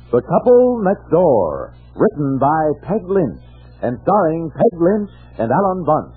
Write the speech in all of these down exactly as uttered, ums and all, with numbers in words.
The Couple Next Door, written by Peg Lynch and starring Peg Lynch and Alan Bunce.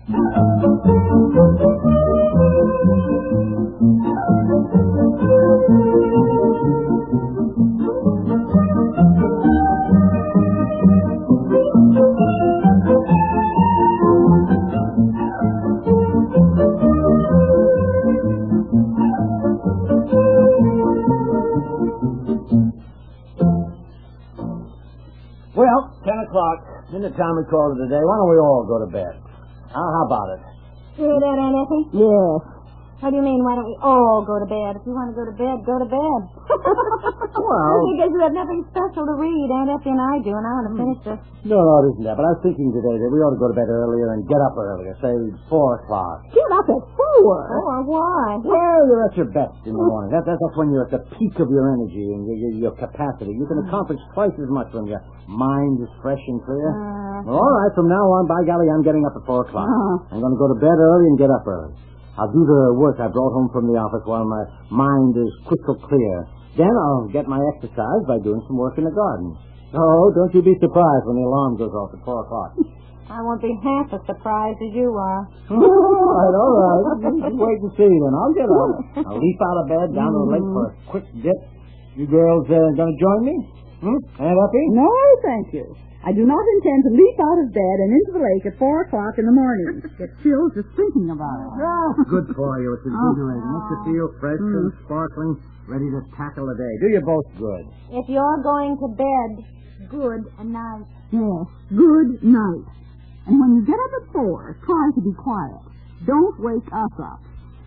Well, ten o'clock. In the time we called it a day. Why don't we all go to bed? How, how about it? You hear that, Aunt Effie? Yes. What do you mean, why don't we all go to bed? If you want to go to bed, go to bed. Well... Because you have nothing special to read. Aunt Effie and I do, and I want to finish this. No, no, it isn't that. But I was thinking today that we ought to go to bed earlier and get up earlier. Say four o'clock. Get up at four? Oh, why? Well, you're at your best in the morning. That, that, that's when you're at the peak of your energy and your, your, your capacity. You can accomplish twice as much when your mind is fresh and clear. Uh, Well, all right, from now on, by golly, I'm getting up at four o'clock. Uh-huh. I'm going to go to bed early and get up early. I'll do the work I brought home from the office while my mind is crystal clear. Then I'll get my exercise by doing some work in the garden. Oh, don't you be surprised when the alarm goes off at four o'clock. I won't be half as surprised as you are. All right, all right. You wait and see, then. I'll get up. I'll leap out of bed down to the lake for a quick dip. You girls uh, going to join me? Hmm? Aunt Effie? No, thank you. I do not intend to leap out of bed and into the lake at four o'clock in the morning. Get chills just thinking about it. Ah, good for you. It's invigorating. Makes you feel fresh and sparkling, ready to tackle the day. Do you both good. If you're going to bed, good and night. Yes, good night. And when you get up at four, try to be quiet. Don't wake us up.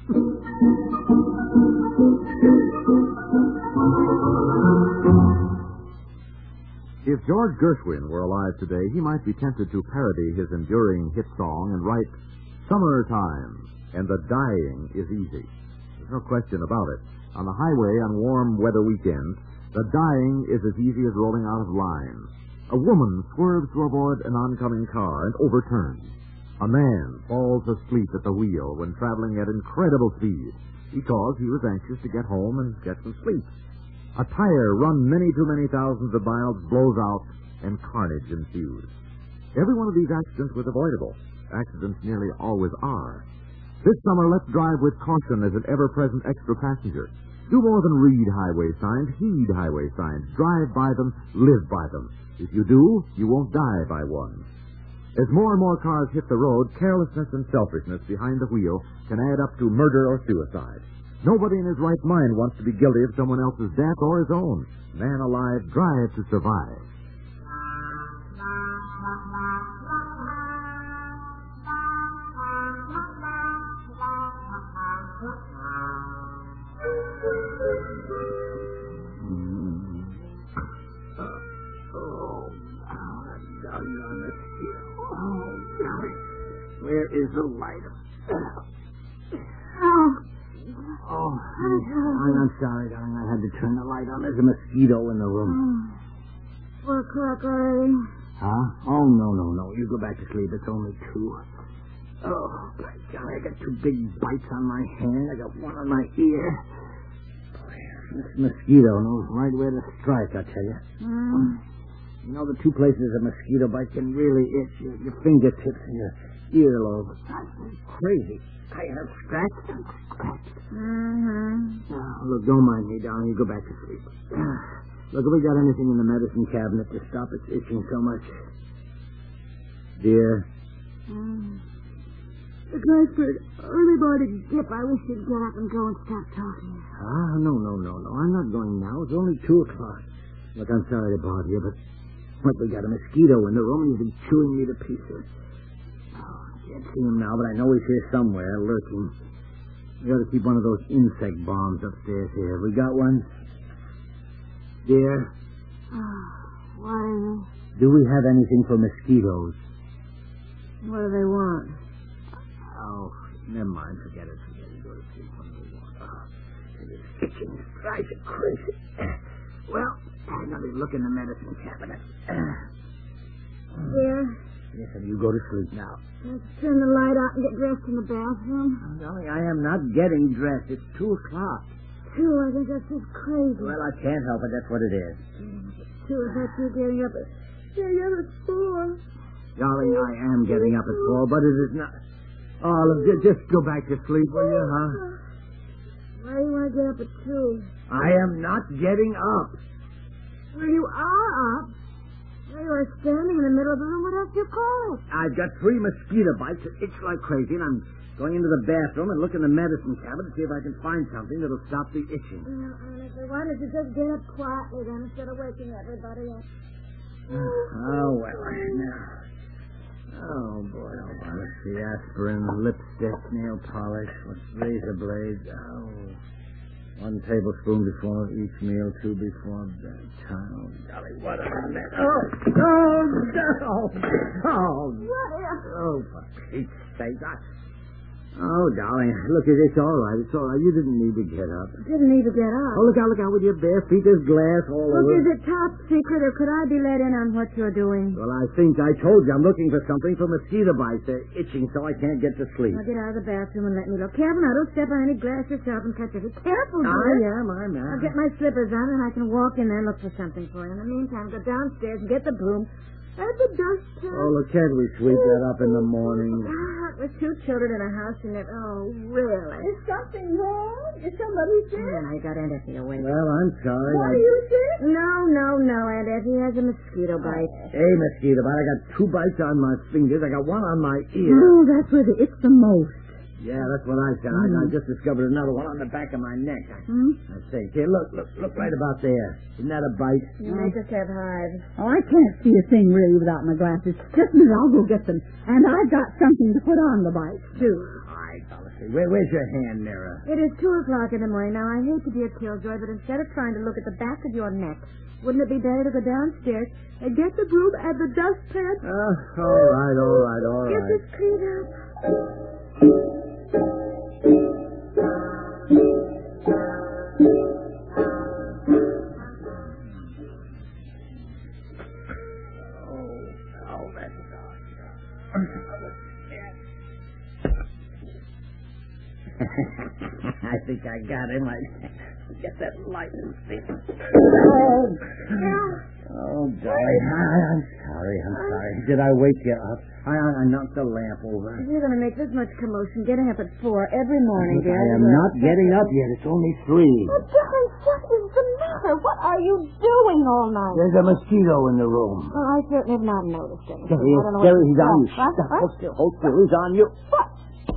If George Gershwin were alive today, he might be tempted to parody his enduring hit song and write, "Summertime, and the dying is easy." There's no question about it. On the highway on warm weather weekends, the dying is as easy as rolling out of line. A woman swerves to avoid an oncoming car and overturns. A man falls asleep at the wheel when traveling at incredible speed because he was anxious to get home and get some sleep. A tire run many too many thousands of miles blows out, and carnage ensues. Every one of these accidents was avoidable. Accidents nearly always are. This summer, let's drive with caution as an ever-present extra passenger. Do more than read highway signs, heed highway signs. Drive by them, live by them. If you do, you won't die by one. As more and more cars hit the road, carelessness and selfishness behind the wheel can add up to murder or suicide. Nobody in his right mind wants to be guilty of someone else's death or his own. Man alive, drive to survive. Where is the light? Oh. Oh, I'm sorry, darling. I had to turn the light on. There's a mosquito in the room. Oh. Four o'clock already. Huh? Oh, no, no, no. You go back to sleep. It's only two. Oh, my God. I got two big bites on my hand. I got one on my ear. This mosquito knows right where to strike, I tell you. Mm. You know, the two places a mosquito bite can really itch. Your, your fingertips and your earlobe. It's crazy. I have scratched and scratched. Mm-hmm. Oh, look, don't mind me, darling. You go back to sleep. Look, have we got anything in the medicine cabinet to stop its itching so much? Dear? Mm. Look, Rashford, early morning dip. I wish you'd get up and go and stop talking. Ah, no, no, no, no. I'm not going now. It's only two o'clock. Look, I'm sorry to bother you, but look, we got a mosquito in the room and he's been chewing me to pieces. Oh, I can't see him now, but I know he's here somewhere, lurking. We ought to keep one of those insect bombs upstairs here. Have we got one? Dear? Oh, what is it? Do we have anything for mosquitoes? What do they want? Oh, never mind. Forget it. Forget it. Go to sleep when we want. Oh, it's itching. It drives you crazy. Well, I'm going to look in the medicine cabinet. Dear? Yes, and you go to sleep now. Let's turn the light out and get dressed in the bathroom. Oh, darling, I am not getting dressed. It's two o'clock. Two, I think that's just crazy. Well, I can't help it. That's what it is. two. I thought you were getting up at... Getting up at four. Darling, I am getting up at four, but it is not... Olive, ju- just go back to sleep, will you, huh? Why do you want to get up at two? I am not getting up. Well, you are up. There you are standing in the middle of the room. What else do you call it? I've got three mosquito bites that itch like crazy, and I'm going into the bathroom and look in the medicine cabinet to see if I can find something that'll stop the itching. Well, honestly, why don't you just get up quietly then instead of waking everybody up? Oh, well, now. Oh, boy, oh, boy. Let's see. Aspirin, lipstick, nail polish, razor blades. Oh. One tablespoon before each meal, two before bedtime. Oh, golly, what a mess. Oh, oh, no. Oh, oh, for Pete's sake. I... Oh, darling, look, it's all right. It's all right. You didn't need to get up. Didn't need to get up. Oh, look out, look out with your bare feet. There's glass all Look, over. is it top secret, or could I be let in on what you're doing? Well, I think I told you I'm looking for something for mosquito bites. They're itching so I can't get to sleep. Now get out of the bathroom and let me look. Careful now, don't step on any glass yourself and catch it. Careful, dear. I am, I'm I'll am. get my slippers on and I can walk in there and look for something for you. In the meantime, go downstairs and get the broom. Add the dustpan. Oh, look, can't we sweep that up in the morning? Ah, with two children in a house and never... Oh, really? Is something wrong? Is somebody sick? Yeah, I got Aunt Effie away. Well, I'm sorry. What I... are you sick? No, no, no, Aunt Effie has a mosquito bite. Hey, mosquito bite. I got two bites on my fingers. I got one on my ear. Oh, that's where the itch the most. Yeah, that's what I said. Mm. I, I just discovered another one on the back of my neck. I, Hmm? I say, here, look, look, look right about there. Isn't that a bite? You make us have hives. Oh, I can't see a thing really without my glasses. Just a minute, I'll go get them. And I've got something to put on the bites, too. All right, policy. Where, where's your hand mirror? It is two o'clock in the morning. Now, I hate to be a killjoy, but instead of trying to look at the back of your neck, wouldn't it be better to go downstairs and get the broom and the dustpan? Oh, all right, all right, all Get right. this cleaned up. Oh, that's I think I got him. I get that light and see. Oh, oh, golly. I'm sorry. I'm sorry. Did I wake you up? I, I knocked the lamp over. If you're going to make this much commotion, getting up at four every morning, dear. I am not getting up yet. It's only three. Oh, darling, what is the matter? What are you doing all night? There's a mosquito in the room. Well, I certainly have not noticed it. Gary, I don't know Gary, what he's on you. What? Stop. What? Hold still. Hold still. He's on you. What?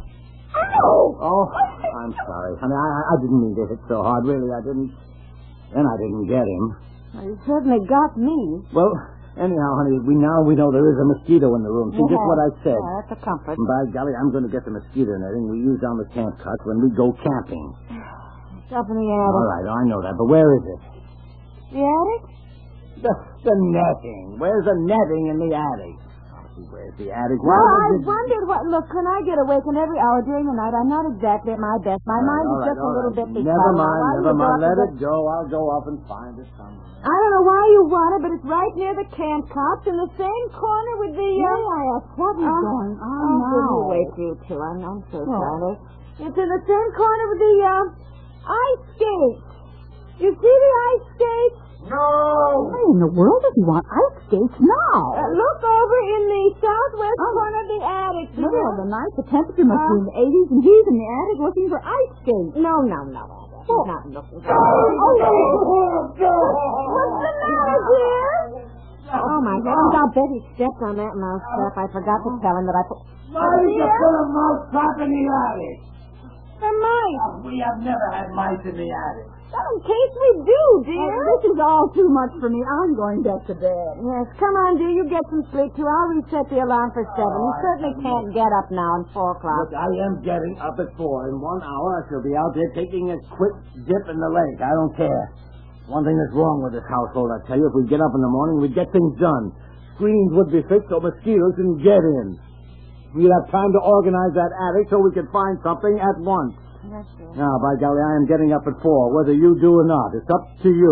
Ow! Oh, I'm sorry. Honey, I, I didn't mean to hit so hard. Really, I didn't. Then I didn't get him. Well, you certainly got me. Well, anyhow, honey, we now we know there is a mosquito in the room. See, just what I said. Yeah, that's a comfort. And by golly, I'm going to get the mosquito netting we use on the camp cot when we go camping. It's up in the attic. All right, I know that. But where is it? The attic? The, the netting. Where's the netting in the attic? Where's the attic? Well, Where I is it? wondered what... Look, can I get awakened every hour during the night? I'm not exactly at my best. My All mind right, is just all a little right. bit Never befuddled. mind, Why never you mind. brought Let the- it go. I'll go up and find it somewhere. I don't know why you want it, but it's right near the camp cots in the same corner with the... Uh... Yes, what is uh, going on oh, now? will you wait, you two? I'm, I'm so What? sorry. It's in the same corner with the uh, ice skates. You see the ice skates? No! Why in the world does he want ice skates now? Uh, look over in the southwest corner of the attic. Middle dear. of the night, the temperature must be Uh, in the eighties, and he's in the attic looking for ice skates. No, no, no. He's Oh. not looking for What's the matter, dear? Oh, my heavens, I'll bet he stepped on that mouse trap. I forgot to tell him that I put... Why did you put a mouse trap in the attic? The mice. We have never had mice in the attic. Well, in case we do, dear. Oh, this is all too much for me. I'm going back to bed. Yes, come on, dear. You get some sleep, too. I'll reset the alarm for seven. You certainly can't get up now at four o'clock. Look, I am getting up at four. In one hour, I shall be out there taking a quick dip in the lake. I don't care. One thing that's wrong with this household, I tell you, if we get up in the morning, we'd get things done. Screens would be fixed so mosquitoes didn't get in. We'd have time to organize that attic so we could find something at once. That's it. Now, by golly, I am getting up at four, whether you do or not. It's up to you.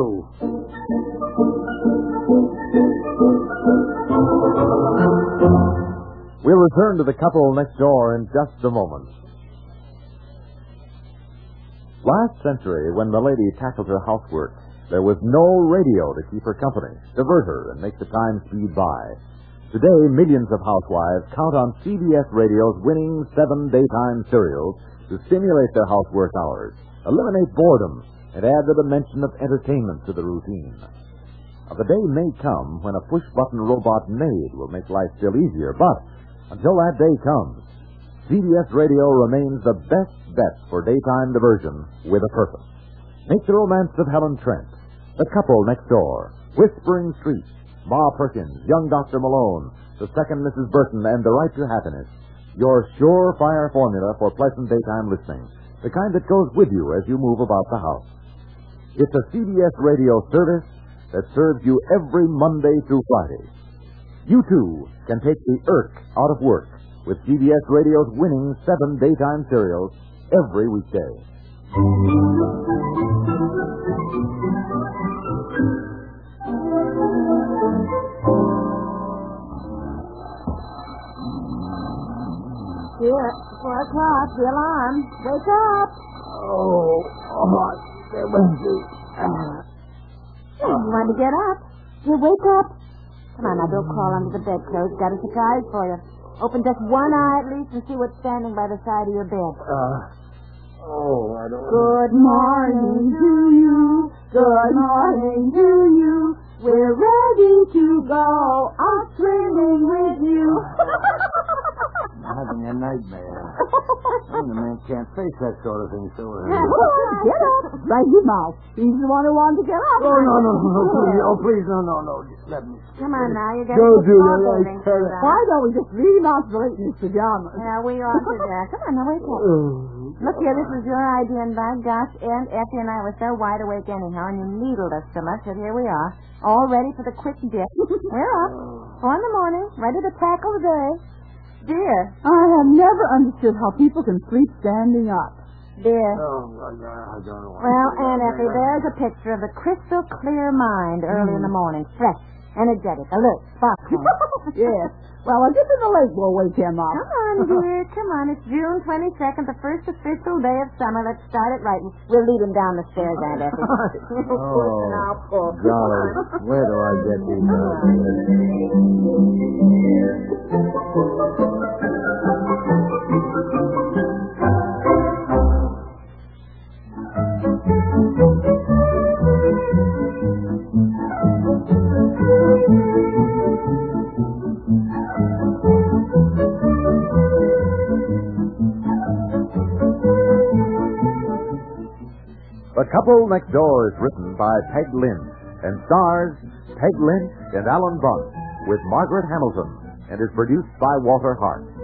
We'll return to the couple next door in just a moment. Last century, when the lady tackled her housework, There was no radio to keep her company, divert her, and make the time speed by. Today, millions of housewives count on C B S Radio's winning seven daytime serials to stimulate their housework hours, eliminate boredom, and add the dimension of entertainment to the routine. Now, the day may come when a push-button robot maid will make life still easier, but until that day comes, C B S Radio remains the best bet for daytime diversion with a purpose. Make the romance of Helen Trent, The Couple Next Door, Whispering Street, Ma Perkins, Young Doctor Malone, The Second Missus Burton, and The Right to Happiness your surefire formula for pleasant daytime listening, the kind that goes with you as you move about the house. It's a C B S Radio service that serves you every Monday through Friday. You, too, can take the irk out of work with C B S Radio's winning seven daytime serials every weekday. Here, four o'clock, the alarm. Wake up. Oh, oh, there was the... Uh, You want to get up? Here, wake up. Come on, now, don't crawl under the bedclothes. Got a surprise for you. Open just one eye at least and see what's standing by the side of your bed. uh, oh, I don't... Good morning to you. Good morning to you. We're ready to go out swimming with you. I'm having a nightmare. And the man can't face that sort of thing, so... Uh... Get up. Right your mouth. He's the one who wanted to get up. Oh, no, no, no, please. Oh, please, no, no, no. Just let me... Come on now, you got Go, to Julia, small I building tell you. things Why on. don't we just leave him out to in his pajamas? Yeah, we ought to that. Come on now, wake up. Look here, this was your idea, and by gosh, Aunt Effie and I were so wide awake anyhow, and you needled us so much that here we are, all ready for the quick dip. We're up. Four in the morning, ready to tackle the day. Dear, I have never understood how people can sleep standing up. dear. Oh, I, I don't know. Well, Aunt Effie, there's a picture of the crystal clear mind early in the morning, fresh, energetic, alert, sparkling. Yes. Well, a dip in the lake will wake him up. Come on, dear, come on. It's June twenty-second, the first official day of summer. Let's start it right. We'll lead him down the stairs, Aunt Effie. Oh, Now, Paul, come golly. on. Where do I get these The Couple Next Door is written by Peg Lynch and stars Peg Lynch and Alan Bunce with Margaret Hamilton and is produced by Walter Hart.